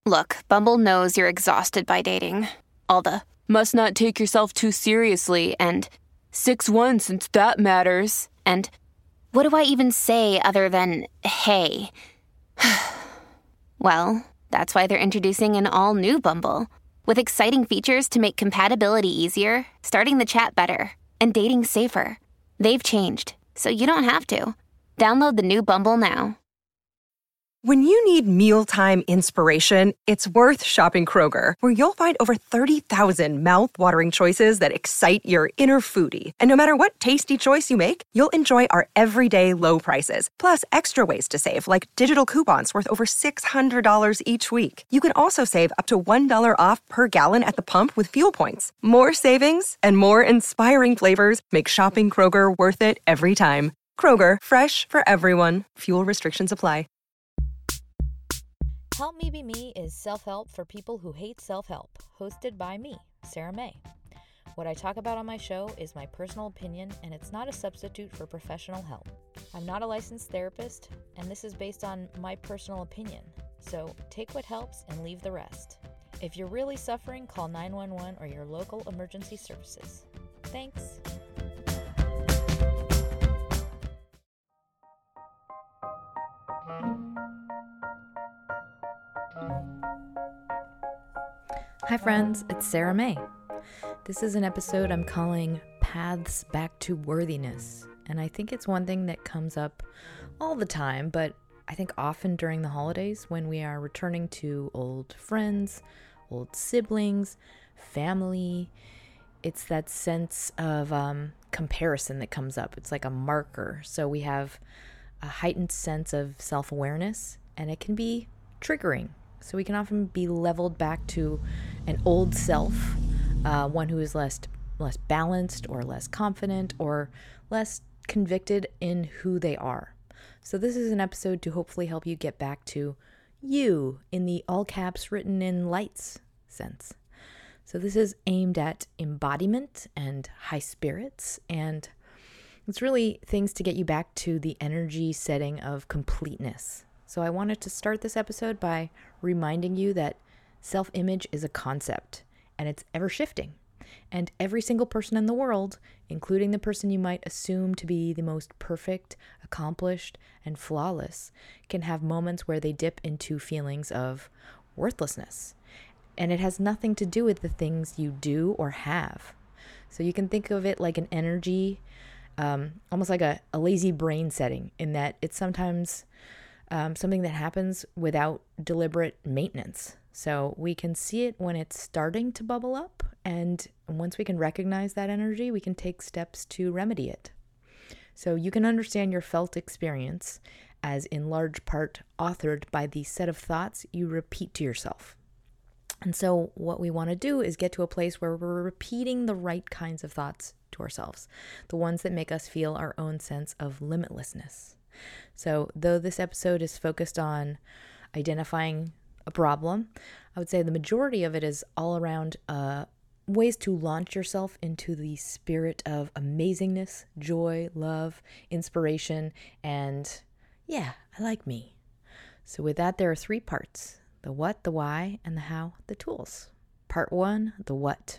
Look, Bumble knows you're exhausted by dating. All the must not take yourself too seriously and 6'1" since that matters. And what do I even say other than hey? Well, that's why they're introducing an all-new Bumble with exciting features to make compatibility easier, starting the chat better, and dating safer. They've changed, so you don't have to. Download the new Bumble now. When you need mealtime inspiration, it's worth shopping Kroger, where you'll find over 30,000 mouth-watering choices that excite your inner foodie. And no matter what tasty choice you make, you'll enjoy our everyday low prices, plus extra ways to save, like digital coupons worth over $600 each week. You can also save up to $1 off per gallon at the pump with fuel points. More savings and more inspiring flavors make shopping Kroger worth it every time. Kroger, fresh for everyone. Fuel restrictions apply. Help Me Be Me is self-help for people who hate self-help, hosted by me, Sarah May. What I talk about on my show is my personal opinion, and it's not a substitute for professional help. I'm not a licensed therapist, and this is based on my personal opinion. So take what helps and leave the rest. If you're really suffering, call 911 or your local emergency services. Thanks. Hi friends, it's Sarah May. This is an episode I'm calling Paths Back to Worthiness, and I think it's one thing that comes up all the time, but I think often during the holidays when we are returning to old friends, old siblings, family. It's that sense of comparison that comes up. It's like a marker. So we have a heightened sense of self-awareness, and it can be triggering. So we can often be leveled back to an old self, one who is less balanced or less confident or less convicted in who they are. So this is an episode to hopefully help you get back to you in the all caps written in lights sense. So this is aimed at embodiment and high spirits, and it's really things to get you back to the energy setting of completeness. So I wanted to start this episode by reminding you that self-image is a concept, and it's ever shifting. And every single person in the world, including the person you might assume to be the most perfect, accomplished, and flawless, can have moments where they dip into feelings of worthlessness. And it has nothing to do with the things you do or have. So you can think of it like an energy, almost like a lazy brain setting, in that it's sometimes something that happens without deliberate maintenance. So we can see it when it's starting to bubble up, and once we can recognize that energy, we can take steps to remedy it. So you can understand your felt experience as in large part authored by the set of thoughts you repeat to yourself. And so what we want to do is get to a place where we're repeating the right kinds of thoughts to ourselves, the ones that make us feel our own sense of limitlessness. So though this episode is focused on identifying a problem, I would say the majority of it is all around ways to launch yourself into the spirit of amazingness, joy, love, inspiration, and yeah, I like me. So with that, there are 3 parts: the what, the why, and the how, the tools. Part 1, the what.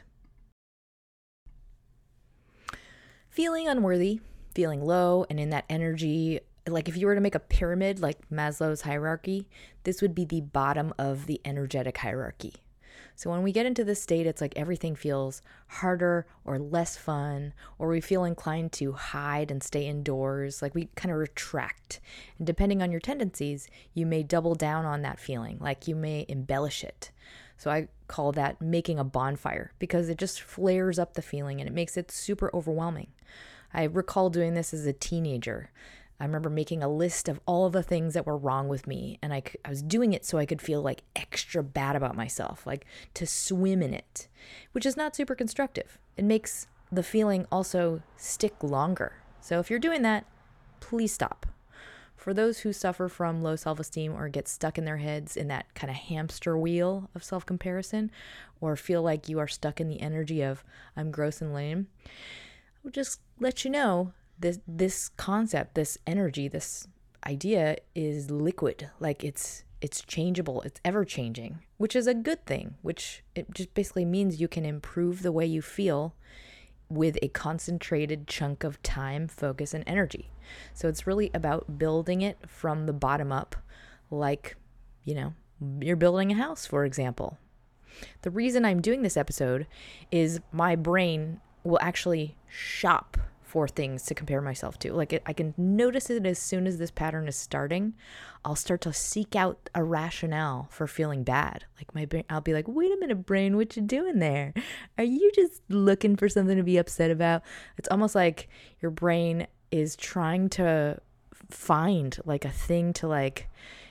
Feeling unworthy, feeling low, and in that energy. Like if you were to make a pyramid like Maslow's hierarchy, this would be the bottom of the energetic hierarchy. So when we get into this state, it's like everything feels harder or less fun, or we feel inclined to hide and stay indoors, like we kind of retract. And depending on your tendencies, you may double down on that feeling, like you may embellish it. So I call that making a bonfire, because it just flares up the feeling and it makes it super overwhelming. I recall doing this as a teenager. I remember making a list of all of the things that were wrong with me, and I was doing it so I could feel like extra bad about myself, like to swim in it, which is not super constructive. It makes the feeling also stick longer. So if you're doing that, please stop. For those who suffer from low self-esteem or get stuck in their heads in that kind of hamster wheel of self-comparison, or feel like you are stuck in the energy of I'm gross and lame, I would just let you know this concept, this energy, this idea is liquid. Like it's it's changeable, it's ever changing, which is a good thing, which it just basically means you can improve the way you feel with a concentrated chunk of time, focus, and energy. So it's really about building it from the bottom up, like, you're building a house, for example. The reason I'm doing this episode is my brain will actually shop for things to compare myself to. Like I can notice it as soon as this pattern is starting. I'll start to seek out a rationale for feeling bad. Like my brain, I'll be like, wait a minute, brain, what you doing there? Are you just looking for something to be upset about? It's almost like your brain is trying to find like a thing to like,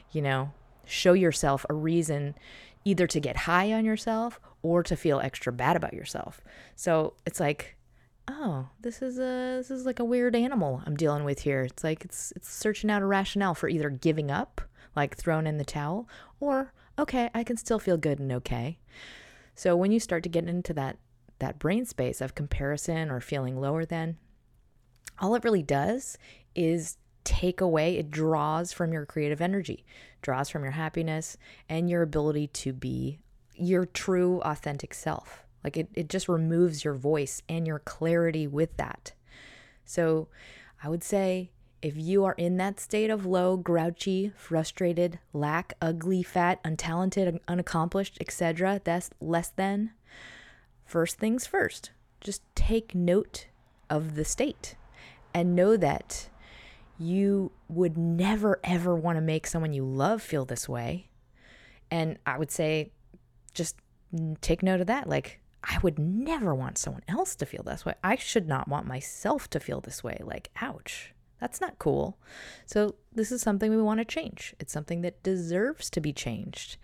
show yourself a reason either to get high on yourself or to feel extra bad about yourself. So it's like, oh, this is like a weird animal I'm dealing with here. It's like it's searching out a rationale for either giving up, like throwing in the towel, or okay, I can still feel good and okay. So when you start to get into that brain space of comparison or feeling lower than, all it really does is take away, it draws from your creative energy, draws from your happiness and your ability to be your true authentic self. Like it just removes your voice and your clarity with that. So I would say if you are in that state of low, grouchy, frustrated, lack, ugly, fat, untalented, unaccomplished, etc., that's less than, first things first, just take note of the state and know that you would never, ever want to make someone you love feel this way. And I would say just take note of that. Like, I would never want someone else to feel this way. I should not want myself to feel this way. Like, ouch, that's not cool. So this is something we want to change. It's something that deserves to be changed.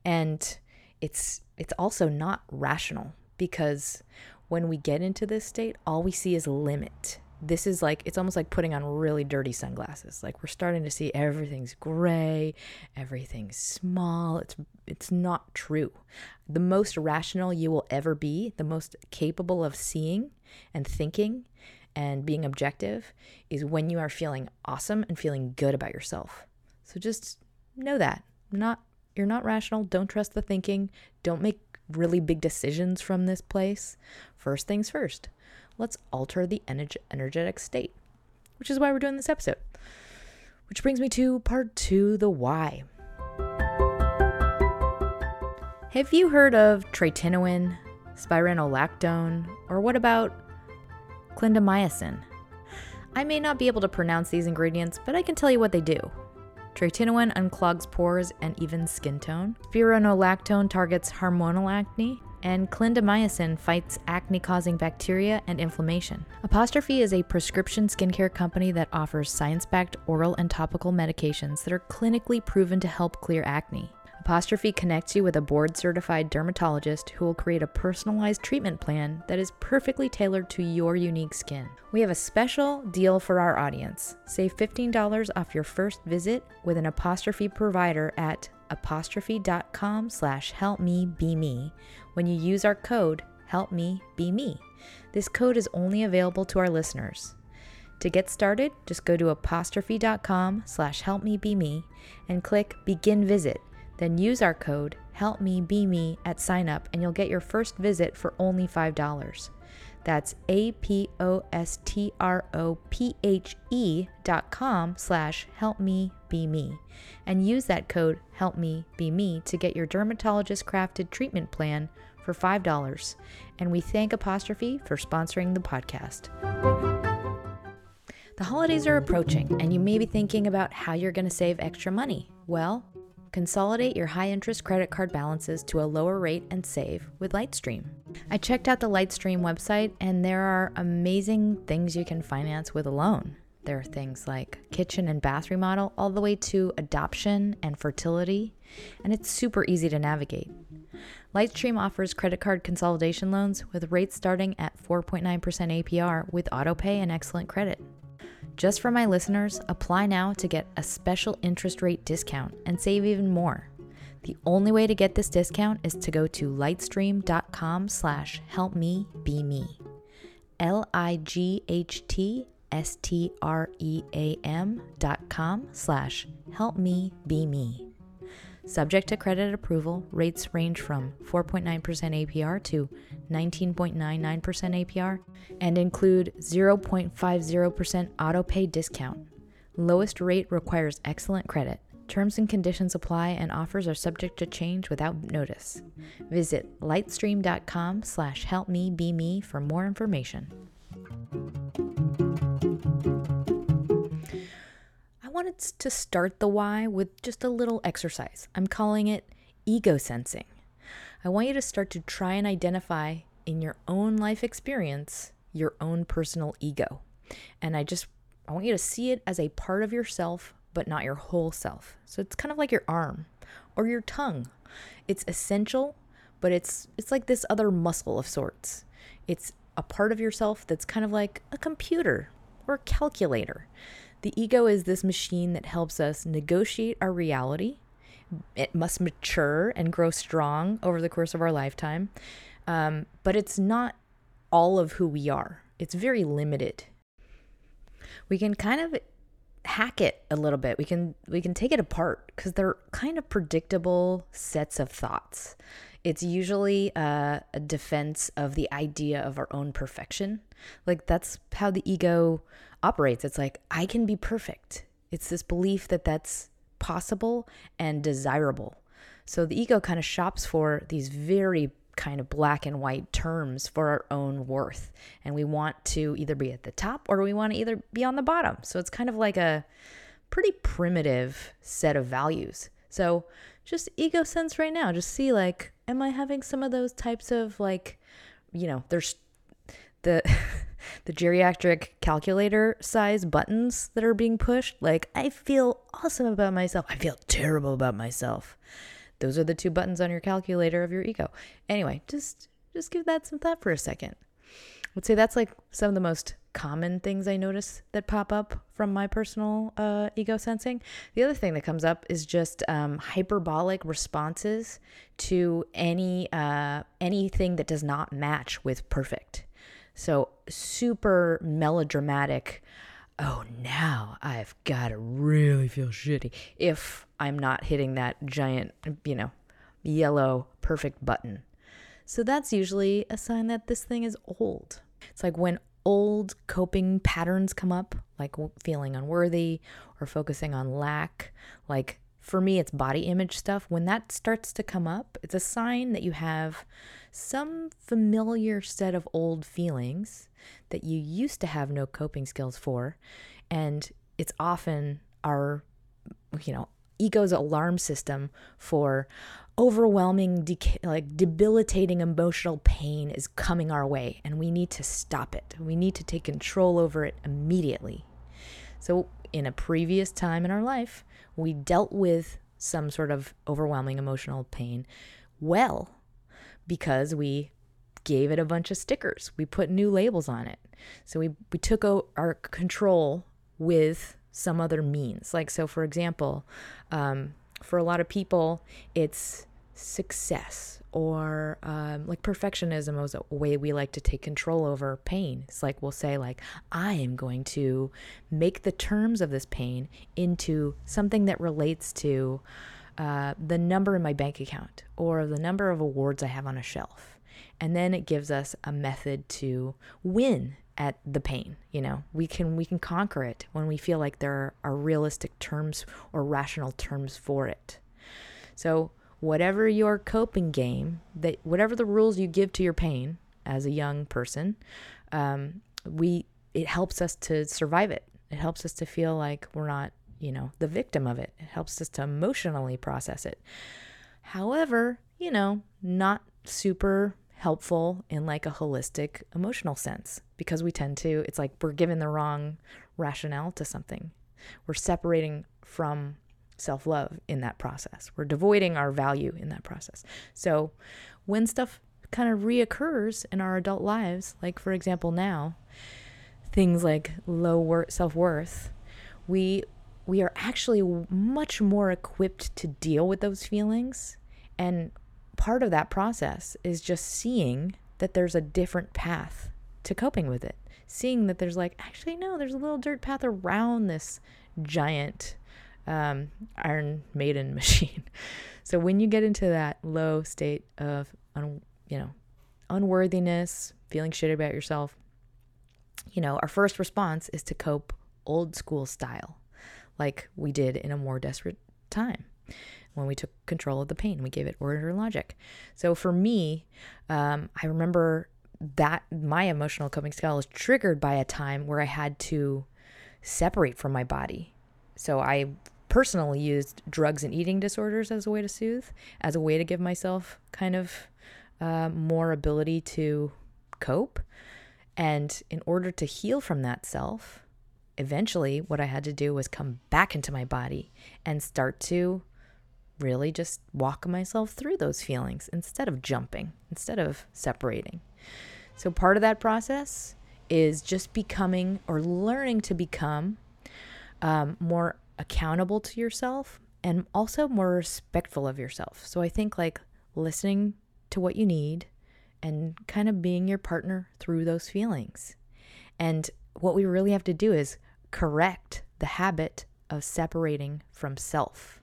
And it's also not rational, because when we get into this state, all we see is limit. This is like, it's almost like putting on really dirty sunglasses. Like we're starting to see everything's gray, everything's small. It's not true. The most rational you will ever be, the most capable of seeing and thinking and being objective, is when you are feeling awesome and feeling good about yourself. So just know that. You're not rational. Don't trust the thinking. Don't make really big decisions from this place. First things first. Let's alter the energetic state, which is why we're doing this episode. Which brings me to part 2, the why. Have you heard of tretinoin, spironolactone, or what about clindamycin? I may not be able to pronounce these ingredients, but I can tell you what they do. Tretinoin unclogs pores and evens skin tone. Spironolactone targets hormonal acne. And clindamycin fights acne-causing bacteria and inflammation. Apostrophe is a prescription skincare company that offers science-backed oral and topical medications that are clinically proven to help clear acne. Apostrophe connects you with a board-certified dermatologist who will create a personalized treatment plan that is perfectly tailored to your unique skin. We have a special deal for our audience. Save $15 off your first visit with an Apostrophe provider at apostrophe.com/helpmebeme when you use our code helpmebeme. This code is only available to our listeners. To get started, just go to apostrophe.com/helpmebeme and click begin visit. Then use our code helpmebeme at sign up and you'll get your first visit for only $5. That's apostrophe.com/helpmebeme and use that code helpmebeme to get your dermatologist crafted treatment plan for $5. And we thank Apostrophe for sponsoring the podcast. The holidays are approaching and you may be thinking about how you're going to save extra money. Well, consolidate your high-interest credit card balances to a lower rate and save with Lightstream. I checked out the Lightstream website and there are amazing things you can finance with a loan. There are things like kitchen and bath remodel all the way to adoption and fertility, and it's super easy to navigate. Lightstream offers credit card consolidation loans with rates starting at 4.9% APR with autopay and excellent credit. Just for my listeners, apply now to get a special interest rate discount and save even more. The only way to get this discount is to go to lightstream.com/helpmebeme. lightstream.com/helpmebeme. Subject to credit approval, rates range from 4.9% APR to 19.99% APR and include 0.50% auto pay discount. Lowest rate requires excellent credit. Terms and conditions apply and offers are subject to change without notice. Visit lightstream.com/helpmebeme for more information. I wanted to start the why with just a little exercise. I'm calling it ego sensing. I want you to start to try and identify in your own life experience your own personal ego. And I want you to see it as a part of yourself, but not your whole self. So it's kind of like your arm or your tongue. It's essential, but it's like this other muscle of sorts. It's a part of yourself that's kind of like a computer or a calculator. The ego is this machine that helps us negotiate our reality. It must mature and grow strong over the course of our lifetime. But it's not all of who we are. It's very limited. We can kind of hack it a little bit. We can take it apart because they're kind of predictable sets of thoughts. It's usually a defense of the idea of our own perfection. Like that's how the ego operates. It's like, I can be perfect. It's this belief that that's possible and desirable. So the ego kind of shops for these very kind of black and white terms for our own worth. And we want to either be at the top or we want to either be on the bottom. So it's kind of like a pretty primitive set of values. So just ego sense right now. Just see like, am I having some of those types of like, there's the geriatric calculator size buttons that are being pushed. Like, I feel awesome about myself. I feel terrible about myself. Those are the two buttons on your calculator of your ego. Anyway, just give that some thought for a second. I would say that's like some of the most common things I notice that pop up from my personal ego sensing. The other thing that comes up is just hyperbolic responses to anything that does not match with perfect. So super melodramatic. Oh, now I've got to really feel shitty if I'm not hitting that giant, yellow perfect button. So that's usually a sign that this thing is old. It's like when old coping patterns come up, like feeling unworthy or focusing on lack, like for me, it's body image stuff. When that starts to come up, it's a sign that you have some familiar set of old feelings that you used to have no coping skills for. And it's often our, ego's alarm system for overwhelming, debilitating emotional pain is coming our way. And we need to stop it. We need to take control over it immediately. So in a previous time in our life, we dealt with some sort of overwhelming emotional pain well because we gave it a bunch of stickers. We put new labels on it. So we took our control with some other means. Like, so for example, for a lot of people, it's success or like perfectionism is a way we like to take control over pain. It's like we'll say like, I am going to make the terms of this pain into something that relates to the number in my bank account or the number of awards I have on a shelf. And then it gives us a method to win at the pain. We can conquer it when we feel like there are realistic terms or rational terms for it. So whatever your coping game, whatever the rules you give to your pain as a young person, it helps us to survive it. It helps us to feel like we're not, the victim of it. It helps us to emotionally process it. However, not super helpful in like a holistic emotional sense because we tend to, it's like we're giving the wrong rationale to something. We're separating from self-love in that process. We're devoiding our value in that process. So when stuff kind of reoccurs in our adult lives, like for example now, things like low self-worth, we are actually much more equipped to deal with those feelings. And part of that process is just seeing that there's a different path to coping with it. Seeing that there's like, actually, no, there's a little dirt path around this giant Iron Maiden machine. So when you get into that low state of, unworthiness, feeling shit about yourself, our first response is to cope old school style, like we did in a more desperate time when we took control of the pain. We gave it order and logic. So for me, I remember that my emotional coping style was triggered by a time where I had to separate from my body. So I personally used drugs and eating disorders as a way to soothe, as a way to give myself kind of more ability to cope. And in order to heal from that self, eventually what I had to do was come back into my body and start to really just walk myself through those feelings instead of jumping, instead of separating. So part of that process is just becoming or learning to become more accountable to yourself and also more respectful of yourself. So I think like listening to what you need and kind of being your partner through those feelings. And what we really have to do is correct the habit of separating from self.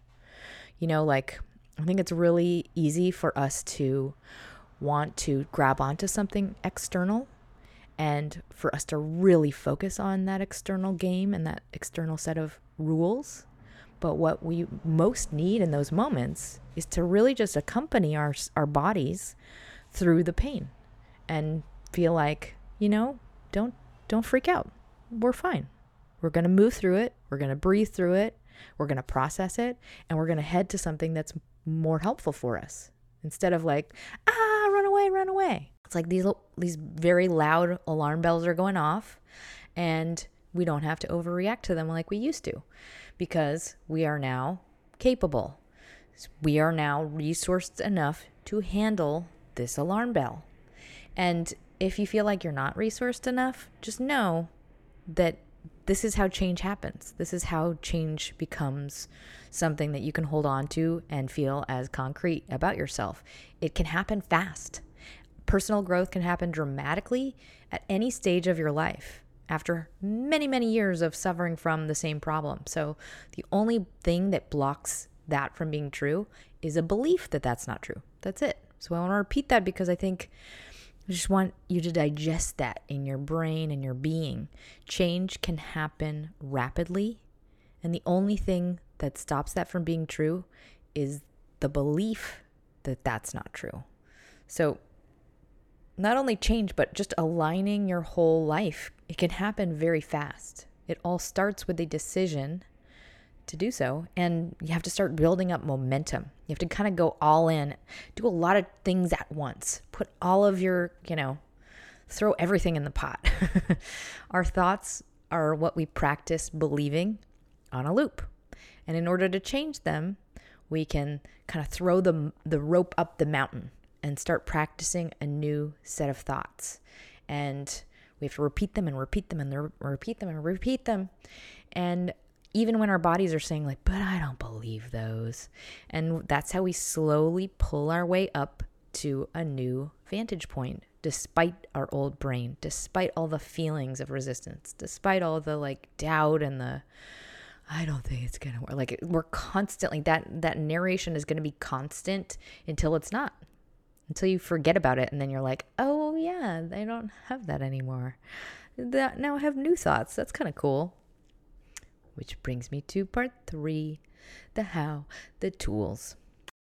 I think it's really easy for us to want to grab onto something external and for us to really focus on that external game and that external set of rules. But what we most need in those moments is to really just accompany our bodies through the pain and feel like, don't freak out. We're fine. We're going to move through it. We're going to breathe through it. We're going to process it, and we're going to head to something that's more helpful for us instead of like, run away, run away. It's like these very loud alarm bells are going off, and we don't have to overreact to them like we used to because we are now capable. We are now resourced enough to handle this alarm bell. And if you feel like you're not resourced enough, just know that this is how change happens. This is how change becomes something that you can hold on to and feel as concrete about yourself. It can happen fast. Personal growth can happen dramatically at any stage of your life after many, many years of suffering from the same problem. So the only thing that blocks that from being true is a belief that that's not true. That's it. So I want to repeat that because I think I just want you to digest that in your brain and your being. Change can happen rapidly, and the only thing that stops that from being true is the belief that that's not true. So not only change, but just aligning your whole life, it can happen very fast. It all starts with a decision to do so, and you have to start building up momentum. You have to kind of go all in, do a lot of things at once, put all of your, throw everything in the pot. Our thoughts are what we practice believing on a loop. And in order to change them, we can kind of throw the rope up the mountain and start practicing a new set of thoughts. And we have to repeat them and repeat them and repeat them and repeat them. And even when our bodies are saying like, but I don't believe those. And that's how we slowly pull our way up to a new vantage point, despite our old brain, despite all the feelings of resistance, despite all the like doubt and the, I don't think it's going to work. Like we're constantly, that narration is going to be constant until it's not, until you forget about it. And then you're like, oh yeah, I don't have that anymore. Now I have new thoughts. That's kind of cool. Which brings me to part 3, the how, the tools.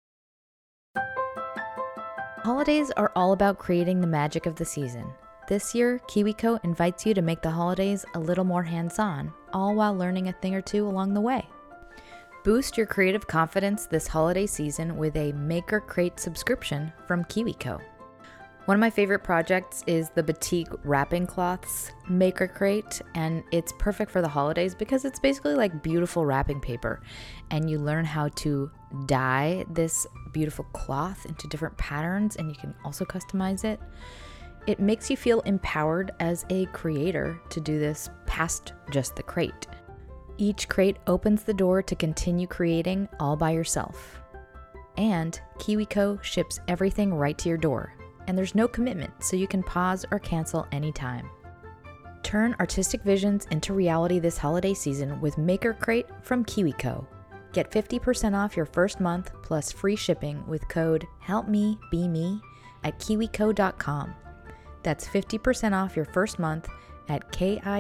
Holidays are all about creating the magic of the season. This year, KiwiCo invites you to make the holidays a little more hands-on, all while learning a thing or two along the way. Boost your creative confidence this holiday season with a Make or Crate subscription from KiwiCo. One of my favorite projects is the Batik Wrapping Cloths Make or Crate, and it's perfect for the holidays because it's basically like beautiful wrapping paper, and you learn how to dye this beautiful cloth into different patterns, and you can also customize it. It makes you feel empowered as a creator to do this past just the crate. Each crate opens the door to continue creating all by yourself. And KiwiCo ships everything right to your door. And there's no commitment, so you can pause or cancel anytime. Turn artistic visions into reality this holiday season with Make or Crate from KiwiCo. Get 50% off your first month plus free shipping with code HELPMEBEME at kiwico.com. That's 50% off your first month at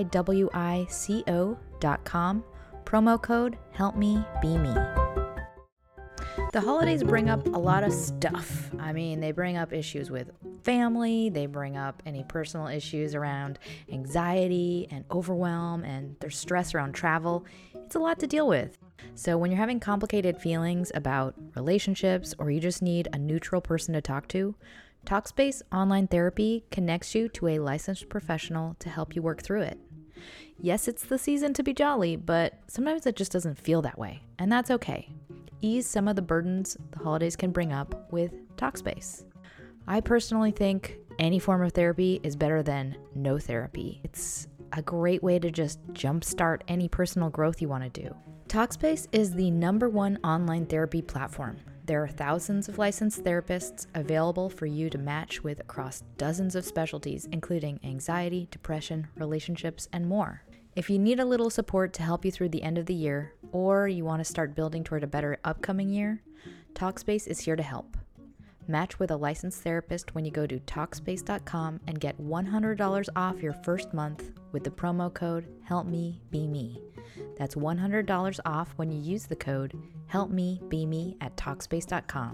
kiwico.com. Promo code HELPMEBEME. The holidays bring up a lot of stuff. I mean, they bring up issues with family, they bring up any personal issues around anxiety and overwhelm, and there's stress around travel. It's a lot to deal with. So when you're having complicated feelings about relationships, or you just need a neutral person to talk to, Talkspace Online Therapy connects you to a licensed professional to help you work through it. Yes, it's the season to be jolly, but sometimes it just doesn't feel that way, and that's okay. Ease some of the burdens the holidays can bring up with Talkspace. I personally think any form of therapy is better than no therapy. It's a great way to just jumpstart any personal growth you want to do. Talkspace is the #1 online therapy platform. There are thousands of licensed therapists available for you to match with across dozens of specialties, including anxiety, depression, relationships, and more. If you need a little support to help you through the end of the year, or you want to start building toward a better upcoming year, Talkspace is here to help. Match with a licensed therapist when you go to Talkspace.com and get $100 off your first month with the promo code HELPMEBEME. That's $100 off when you use the code HELPMEBEME at Talkspace.com.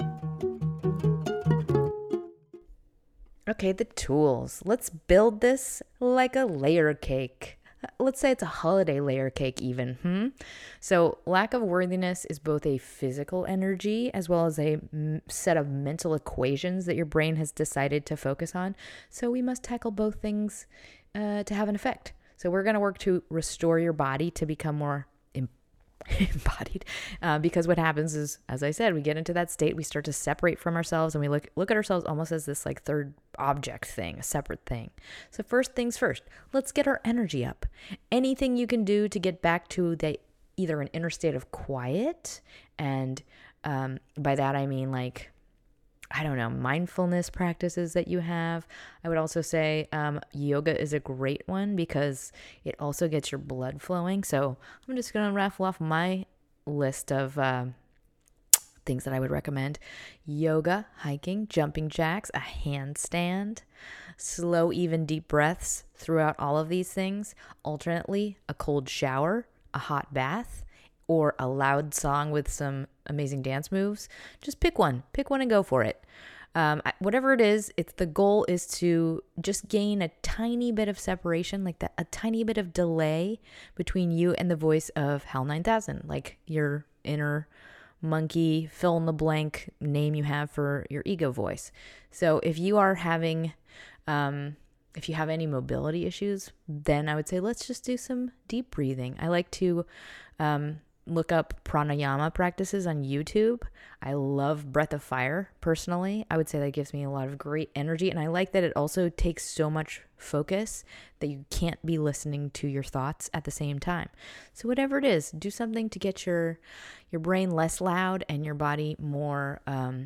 Okay, the tools. Let's build this like a layer cake. Let's say it's a holiday layer cake even. So lack of worthiness is both a physical energy as well as a set of mental equations that your brain has decided to focus on. So we must tackle both things to have an effect. So we're going to work to restore your body to become more embodied, because what happens is, as I said, we get into that state, we start to separate from ourselves, and we look at ourselves almost as this like third object thing, a separate thing. So first things first, let's get our energy up. Anything you can do to get back to either an inner state of quiet, and by that I mean like, I don't know, mindfulness practices that you have. I would also say yoga is a great one because it also gets your blood flowing. So I'm just going to raffle off my list of things that I would recommend. Yoga, hiking, jumping jacks, a handstand, slow, even deep breaths throughout all of these things. Alternately, a cold shower, a hot bath, or a loud song with some amazing dance moves. Just pick one and go for it. Whatever it is, the goal is to just gain a tiny bit of separation, like that, a tiny bit of delay between you and the voice of HAL 9000, like your inner monkey, fill in the blank name you have for your ego voice. So if you are having, if you have any mobility issues, then I would say let's just do some deep breathing. I like to look up pranayama practices on YouTube. I love Breath of Fire personally. I would say that gives me a lot of great energy, and I like that it also takes so much focus that you can't be listening to your thoughts at the same time. So whatever it is, do something to get your brain less loud and your body more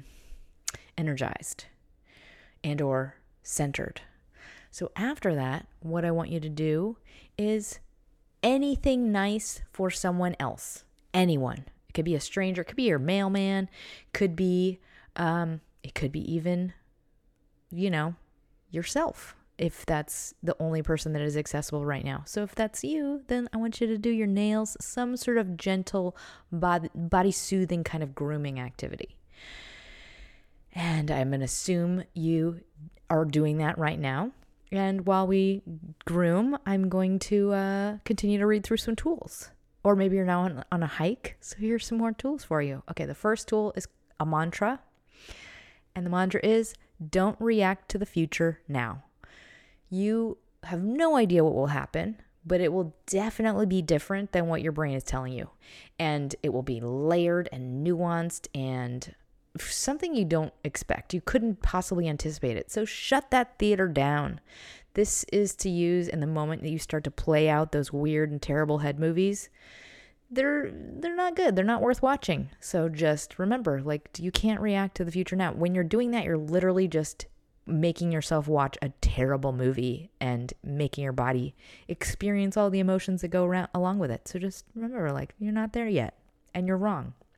energized and or centered. So after that, what I want you to do is anything nice for someone else. Anyone. It could be a stranger, it could be your mailman, it could be even, yourself, if that's the only person that is accessible right now. So if that's you, then I want you to do your nails, some sort of gentle body soothing kind of grooming activity. And I'm going to assume you are doing that right now. And while we groom, I'm going to continue to read through some tools. Or maybe you're now on a hike, so here's some more tools for you. Okay, the first tool is a mantra. And the mantra is, don't react to the future now. You have no idea what will happen, but it will definitely be different than what your brain is telling you. And it will be layered and nuanced and something you don't expect. You couldn't possibly anticipate it. So shut that theater down. This is to use in the moment that you start to play out those weird and terrible head movies. They're not good. They're not worth watching. So just remember, you can't react to the future now. When you're doing that, you're literally just making yourself watch a terrible movie and making your body experience all the emotions that go along with it. So just remember, you're not there yet and you're wrong.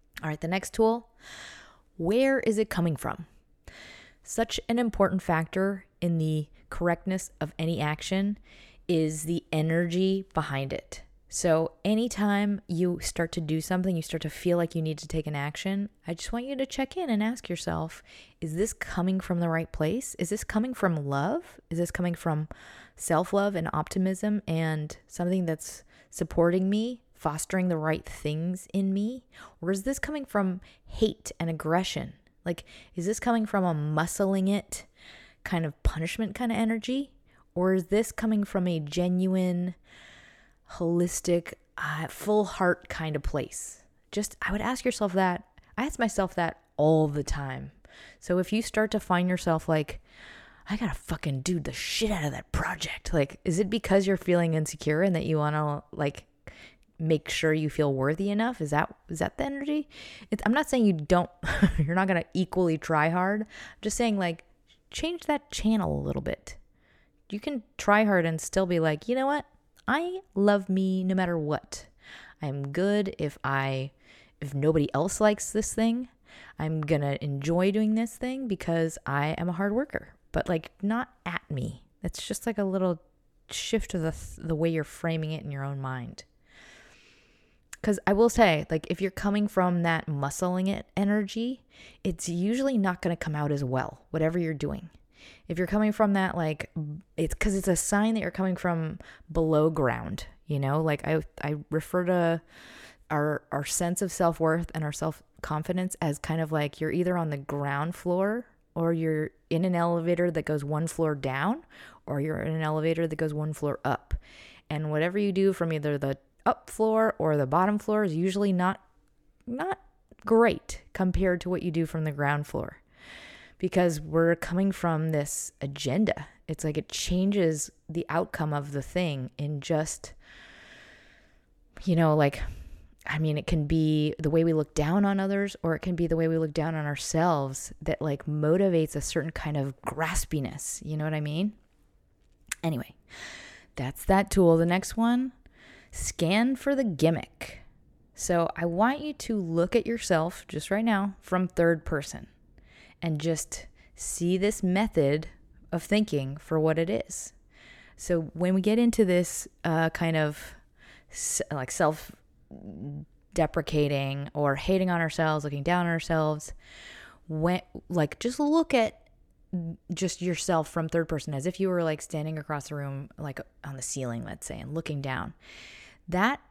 All right, the next tool, where is it coming from? Such an important factor in the correctness of any action is the energy behind it. So anytime you start to do something, you start to feel like you need to take an action, I just want you to check in and ask yourself, is this coming from the right place? Is this coming from love? Is this coming from self-love and optimism and something that's supporting me, fostering the right things in me? Or is this coming from hate and aggression? Like, is this coming from a muscling it kind of punishment kind of energy? Or is this coming from a genuine, holistic, full heart kind of place? I would ask yourself that. I ask myself that all the time. So if you start to find yourself like, I gotta fucking do the shit out of that project. Like, is it because you're feeling insecure and that you want to like make sure you feel worthy enough? Is that the energy? I'm not saying you're not gonna equally try hard. I'm just saying like, change that channel a little bit. You can try hard and still be like, you know what? I love me no matter what. I'm good if nobody else likes this thing. I'm going to enjoy doing this thing because I am a hard worker, but like not at me. It's just like a little shift of the way you're framing it in your own mind. Because I will say, like, if you're coming from that muscling it energy, it's usually not going to come out as well, whatever you're doing. If you're coming from that, like, it's because it's a sign that you're coming from below ground, you know? Like, I refer to our sense of self-worth and our self-confidence as kind of like you're either on the ground floor or you're in an elevator that goes one floor down or you're in an elevator that goes one floor up. And whatever you do from either the up floor or the bottom floor is usually not great compared to what you do from the ground floor. Because we're coming from this agenda. It's like it changes the outcome of the thing in just, you know, like, I mean, it can be the way we look down on others, or it can be the way we look down on ourselves that like motivates a certain kind of graspiness. You know what I mean? Anyway, that's that tool. The next one, scan for the gimmick. So I want you to look at yourself just right now from third person. And just see this method of thinking for what it is. So when we get into this kind of like self-deprecating or hating on ourselves, looking down on ourselves, just look at just yourself from third person as if you were like standing across the room, like on the ceiling, let's say, and looking down. That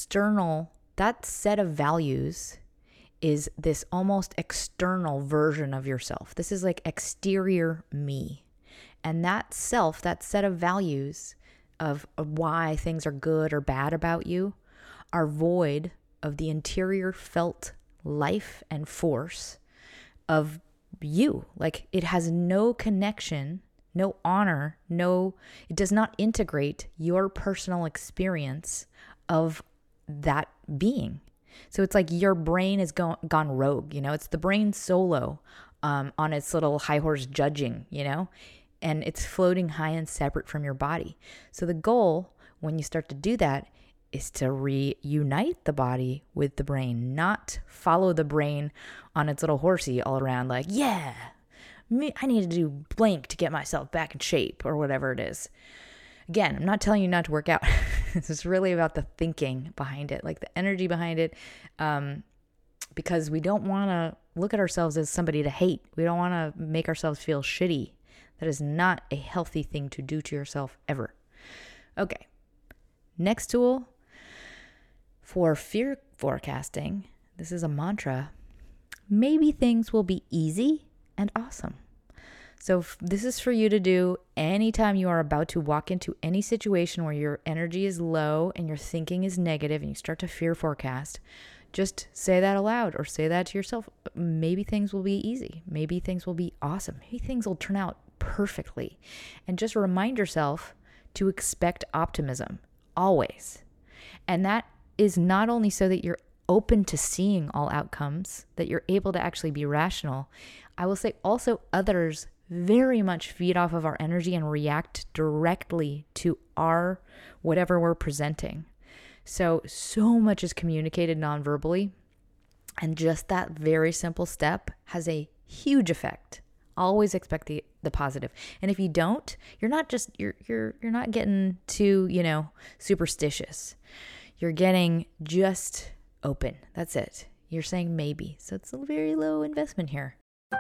set of values is this almost external version of yourself. This is like exterior me. And that set of values of why things are good or bad about you are void of the interior felt life and force of you. Like it has no connection, no honor, it does not integrate your personal experience of that being. So it's like your brain has gone rogue, you know, it's the brain solo on its little high horse judging, you know, and it's floating high and separate from your body. So the goal when you start to do that is to reunite the body with the brain, not follow the brain on its little horsey all around like, yeah, I need to do blank to get myself back in shape or whatever it is. Again, I'm not telling you not to work out. This is really about the thinking behind it, like the energy behind it, because we don't want to look at ourselves as somebody to hate. We don't want to make ourselves feel shitty. That is not a healthy thing to do to yourself ever. Okay, next tool for fear forecasting. This is a mantra. Maybe things will be easy and awesome. So this is for you to do anytime you are about to walk into any situation where your energy is low and your thinking is negative and you start to fear forecast. Just say that aloud or say that to yourself. Maybe things will be easy. Maybe things will be awesome. Maybe things will turn out perfectly. And just remind yourself to expect optimism always. And that is not only so that you're open to seeing all outcomes, that you're able to actually be rational. I will say also others very much feed off of our energy and react directly to our whatever we're presenting. So much is communicated non-verbally. And just that very simple step has a huge effect. Always expect the positive. And if you don't, you're not getting too, superstitious. You're getting just open. That's it. You're saying maybe. So it's a very low investment here.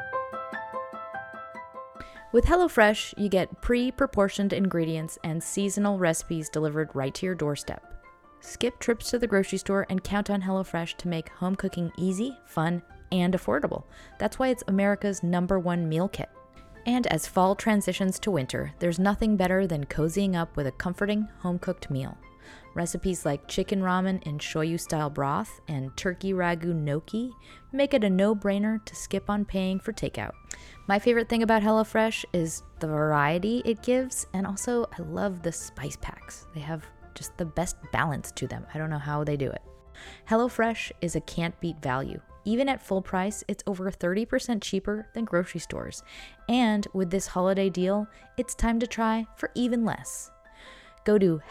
With HelloFresh, you get pre-proportioned ingredients and seasonal recipes delivered right to your doorstep. Skip trips to the grocery store and count on HelloFresh to make home cooking easy, fun, and affordable. That's why it's America's #1 meal kit. And as fall transitions to winter, there's nothing better than cozying up with a comforting home-cooked meal. Recipes like chicken ramen in shoyu-style broth and turkey ragu gnocchi make it a no-brainer to skip on paying for takeout. My favorite thing about HelloFresh is the variety it gives, and also I love the spice packs. They have just the best balance to them. I don't know how they do it. HelloFresh is a can't-beat value. Even at full price, it's over 30% cheaper than grocery stores. And with this holiday deal, it's time to try for even less. Go to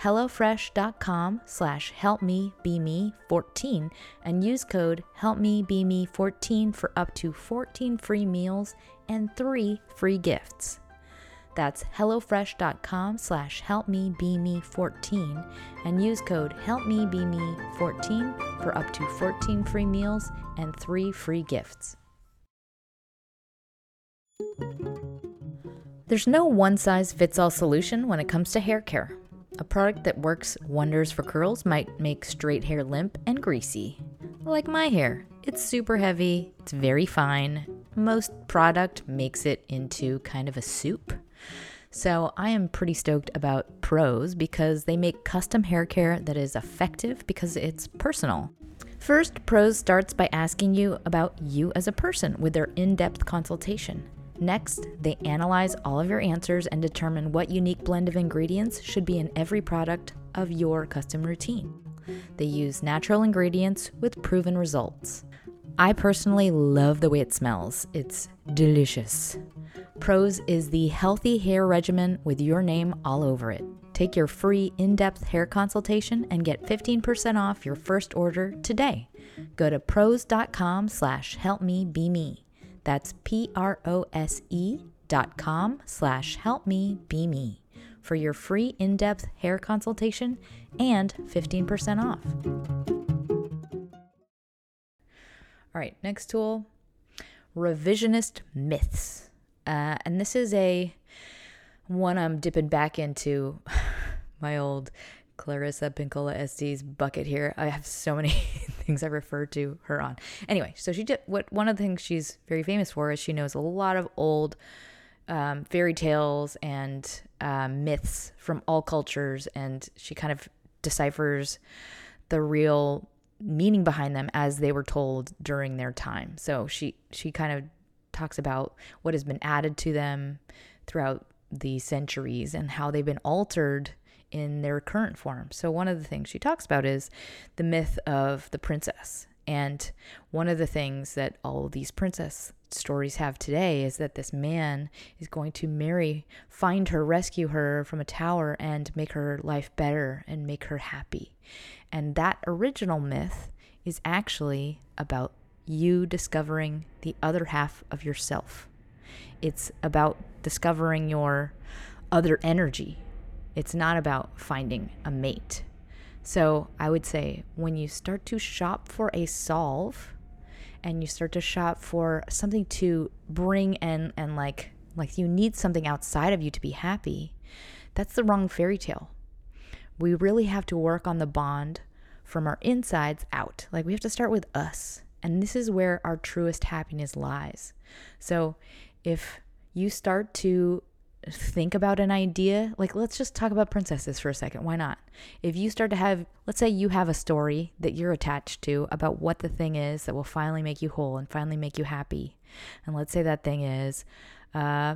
hellofresh.com/helpmebeme14 and use code helpmebeme14 for up to 14 free meals and 3 free gifts. That's hellofresh.com/helpmebeme14 and use code helpmebeme14 for up to 14 free meals and 3 free gifts. There's no one-size-fits-all solution when it comes to hair care. A product that works wonders for curls might make straight hair limp and greasy. Like my hair. It's super heavy, it's very fine. Most product makes it into kind of a soup. So I am pretty stoked about Prose because they make custom hair care that is effective because it's personal. First, Prose starts by asking you about you as a person with their in-depth consultation. Next, they analyze all of your answers and determine what unique blend of ingredients should be in every product of your custom routine. They use natural ingredients with proven results. I personally love the way it smells. It's delicious. Prose is the healthy hair regimen with your name all over it. Take your free in-depth hair consultation and get 15% off your first order today. Go to prose.com/helpmebeme. That's prose.com/helpmebeme for your free in-depth hair consultation and 15% off. All right, next tool, revisionist myths. And this is one I'm dipping back into my old Clarissa Pinkola Estes bucket here. I have so many things I refer to her on. Anyway, so one of the things she's very famous for is she knows a lot of old fairy tales and myths from all cultures, and she kind of deciphers the real meaning behind them as they were told during their time. So she kind of talks about what has been added to them throughout the centuries and how they've been altered in their current form. So one of the things she talks about is the myth of the princess. And one of the things that all of these princess stories have today is that this man is going to find her, rescue her from a tower, and make her life better and make her happy. And that original myth is actually about you discovering the other half of yourself. It's about discovering your other energy. It's not about finding a mate. So I would say when you start to shop for a solve and you start to shop for something to bring and like you need something outside of you to be happy, that's the wrong fairy tale. We really have to work on the bond from our insides out. Like we have to start with us. And this is where our truest happiness lies. So if you start to think about an idea, like let's just talk about princesses for a second. Why not? If you start to have, let's say you have a story that you're attached to about what the thing is that will finally make you whole and finally make you happy. And let's say that thing is a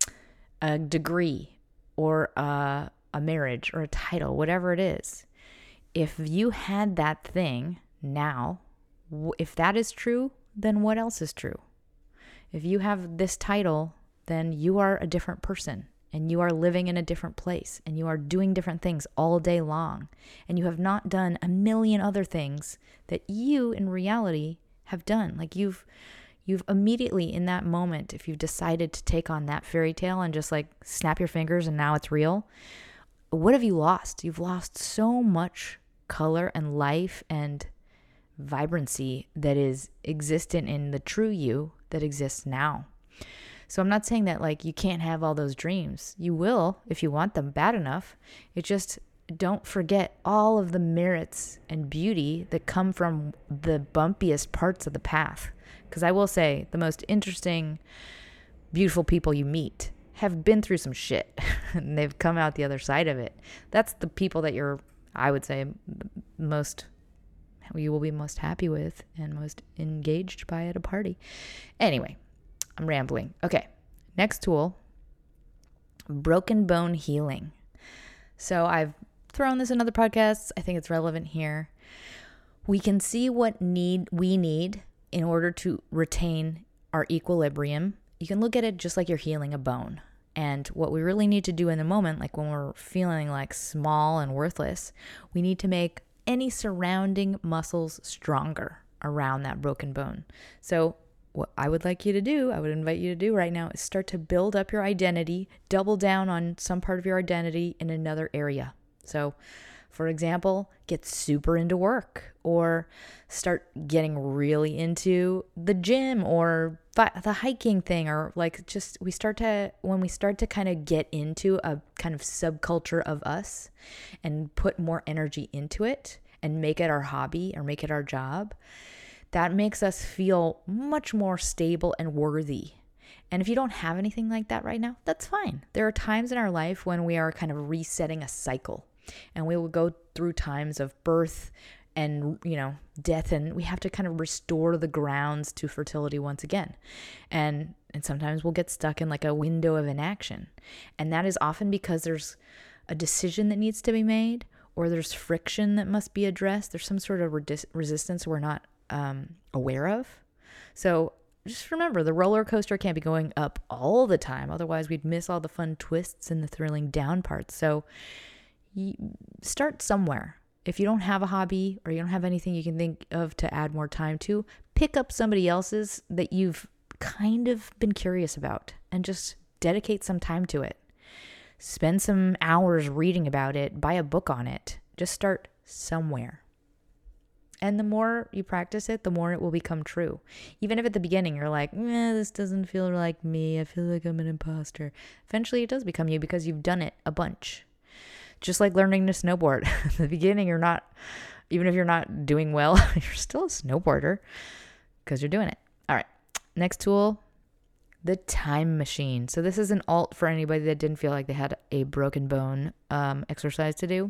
degree or a marriage or a title, whatever it is. If you had that thing now, if that is true, then what else is true? If you have this title, then you are a different person and you are living in a different place and you are doing different things all day long. And you have not done a million other things that you in reality have done. Like you've immediately in that moment, if you've decided to take on that fairy tale and just like snap your fingers and now it's real, what have you lost? You've lost so much color and life and vibrancy that is existent in the true you that exists now. So I'm not saying that like you can't have all those dreams. You will if you want them bad enough. It just, don't forget all of the merits and beauty that come from the bumpiest parts of the path. Because I will say the most interesting, beautiful people you meet have been through some shit and they've come out the other side of it. That's the people that I would say, you will be most happy with and most engaged by at a party. Anyway, I'm rambling. Okay, next tool, broken bone healing. So I've thrown this in other podcasts. I think it's relevant here. We can see what we need in order to retain our equilibrium. You can look at it just like you're healing a bone. And what we really need to do in the moment, like when we're feeling like small and worthless, we need to make any surrounding muscles stronger around that broken bone. So what I would invite you to do right now is start to build up your identity, double down on some part of your identity in another area. So for example, get super into work or start getting really into the gym or the hiking thing, or like just when we start to kind of get into a kind of subculture of us and put more energy into it and make it our hobby or make it our job, that makes us feel much more stable and worthy. And if you don't have anything like that right now, that's fine. There are times in our life when we are kind of resetting a cycle. And we will go through times of birth and, death, and we have to kind of restore the grounds to fertility once again. And sometimes we'll get stuck in like a window of inaction. And that is often because there's a decision that needs to be made, or there's friction that must be addressed. There's some sort of resistance we're not aware of. So just remember, the roller coaster can't be going up all the time. Otherwise, we'd miss all the fun twists and the thrilling down parts. So start somewhere. If you don't have a hobby or you don't have anything you can think of to add more time to, pick up somebody else's that you've kind of been curious about and just dedicate some time to it. Spend some hours reading about it, buy a book on it. Just start somewhere. And the more you practice it, the more it will become true. Even if at the beginning you're like, this doesn't feel like me. I feel like I'm an imposter. Eventually it does become you because you've done it a bunch. Just like learning to snowboard. At the beginning, even if you're not doing well, you're still a snowboarder because you're doing it. All right. Next tool, the time machine. So this is an alt for anybody that didn't feel like they had a broken bone exercise to do.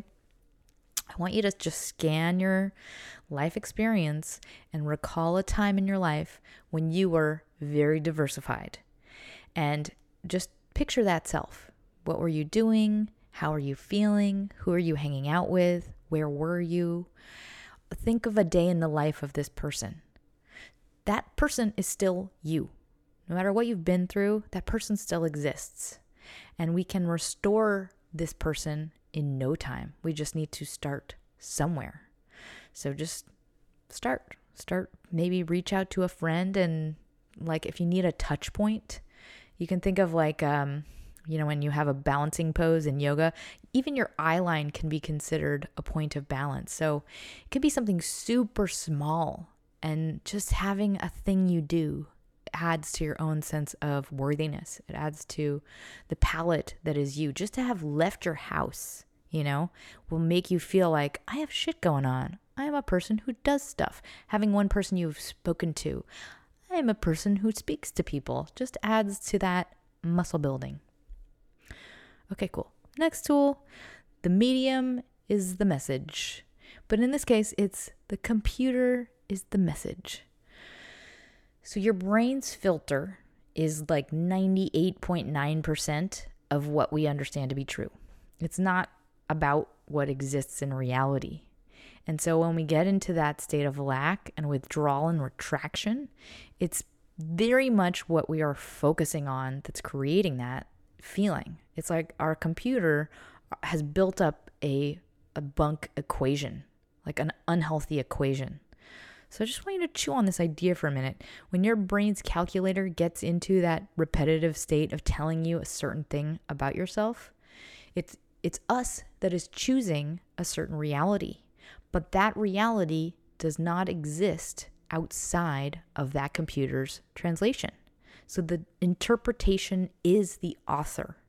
I want you to just scan your life experience and recall a time in your life when you were very diversified. And just picture that self. What were you doing? How are you feeling? Who are you hanging out with? Where were you? Think of a day in the life of this person. That person is still you. No matter what you've been through, that person still exists. And we can restore this person in no time. We just need to start somewhere. So just start. Maybe reach out to a friend, and like if you need a touch point, you can think of like when you have a balancing pose in yoga, even your eye line can be considered a point of balance. So it could be something super small, and just having a thing you do adds to your own sense of worthiness. It adds to the palette that is you. Just to have left your house, will make you feel like I have shit going on. I am a person who does stuff. Having one person you've spoken to. I am a person who speaks to people. Just adds to that muscle building. Okay, cool. Next tool, the medium is the message. But in this case, it's the computer is the message. So your brain's filter is like 98.9% of what we understand to be true. It's not about what exists in reality. And so when we get into that state of lack and withdrawal and retraction, it's very much what we are focusing on that's creating that feeling. It's like our computer has built up a bunk equation, like an unhealthy equation. So I just want you to chew on this idea for a minute. When your brain's calculator gets into that repetitive state of telling you a certain thing about yourself, it's us that is choosing a certain reality. But that reality does not exist outside of that computer's translation. So the interpretation is the author.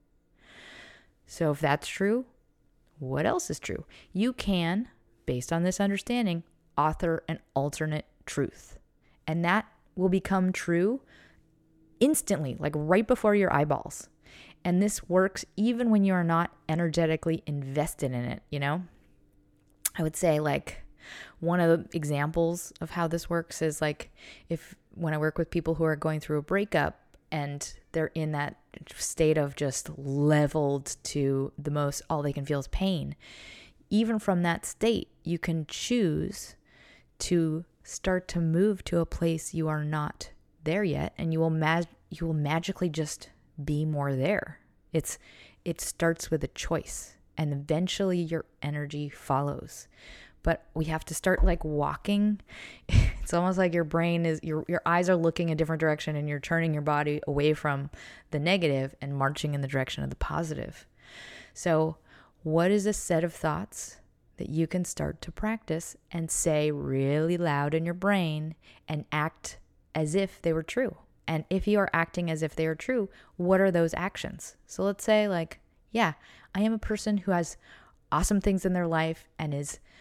So if that's true, what else is true? You can, based on this understanding, author an alternate truth. And that will become true instantly, like right before your eyeballs. And this works even when you are not energetically invested in it, you know? I would say like one of the examples of how this works is like when I work with people who are going through a breakup and they're in that state of just leveled to the most, all they can feel is pain. Even from that state, you can choose to start to move to a place you are not there yet, and you will magically just be more there. It starts with a choice, and eventually your energy follows. But we have to start like walking. It's almost like your brain is, your eyes are looking a different direction and you're turning your body away from the negative and marching in the direction of the positive. So what is a set of thoughts that you can start to practice and say really loud in your brain and act as if they were true? And if you are acting as if they are true, what are those actions? So let's say like, yeah, I am a person who has awesome things in their life and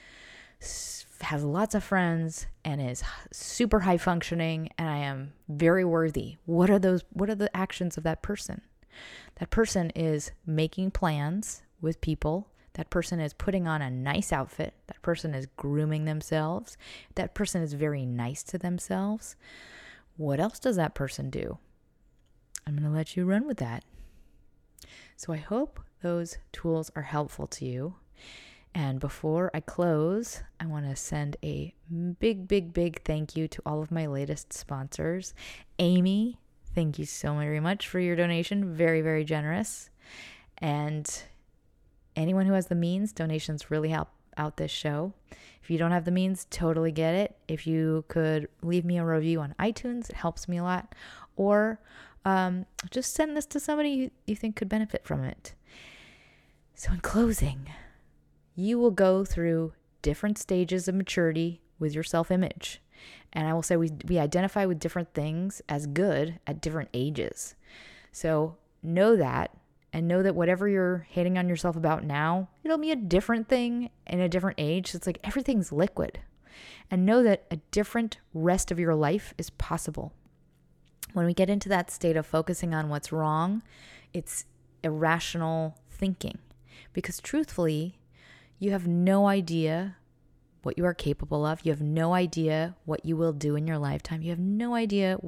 has lots of friends and is super high functioning, and I am very worthy. What are the actions of that person? That person is making plans with people. That person is putting on a nice outfit. That person is grooming themselves. That person is very nice to themselves. What else does that person do? I'm going to let you run with that. So I hope those tools are helpful to you. And before I close, I want to send a big thank you to all of my latest sponsors. Amy, thank you so very much for your donation. Very, very generous. And anyone who has the means, donations really help out this show. If you don't have the means, totally get it. If you could leave me a review on iTunes, it helps me a lot. Or just send this to somebody you think could benefit from it. So in closing, you will go through different stages of maturity with your self-image. And I will say we identify with different things as good at different ages. So know that, and know that whatever you're hating on yourself about now, it'll be a different thing in a different age. It's like everything's liquid. And know that a different rest of your life is possible. When we get into that state of focusing on what's wrong, it's irrational thinking. Because truthfully, you have no idea what you are capable of. You have no idea what you will do in your lifetime. You have no idea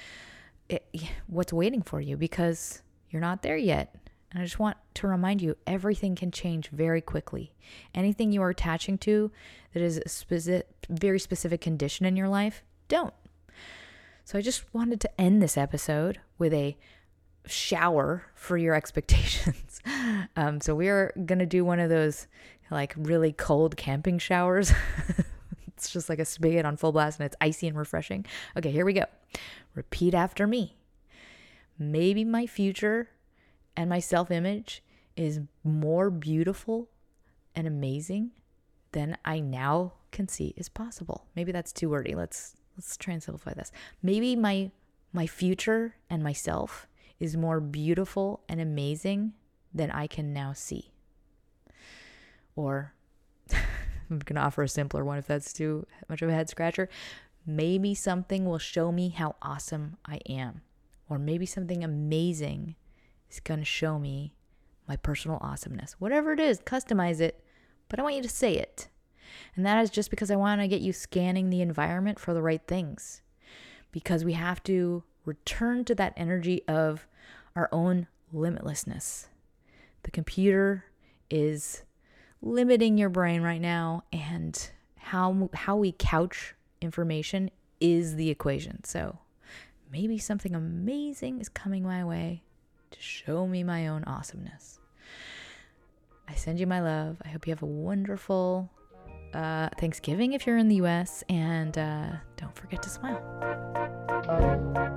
what's waiting for you because you're not there yet. And I just want to remind you, everything can change very quickly. Anything you are attaching to that is a very specific condition in your life, don't. So I just wanted to end this episode with a shower for your expectations. So we are going to do one of those like really cold camping showers. It's just like a spigot on full blast and it's icy and refreshing. Okay, here we go. Repeat after me. Maybe my future and my self-image is more beautiful and amazing than I now can see is possible. Maybe that's too wordy. Let's try and simplify this. Maybe my future and myself is more beautiful and amazing than I can now see. Or I'm going to offer a simpler one if that's too much of a head scratcher. Maybe something will show me how awesome I am. Or maybe something amazing is going to show me my personal awesomeness. Whatever it is, customize it, but I want you to say it. And that is just because I want to get you scanning the environment for the right things. Because we have to return to that energy of our own limitlessness. The computer is limiting your brain right now, and how we couch information is the equation. So maybe something amazing is coming my way to show me my own awesomeness. I send you my love. I hope you have a wonderful Thanksgiving if you're in the US, and don't forget to smile.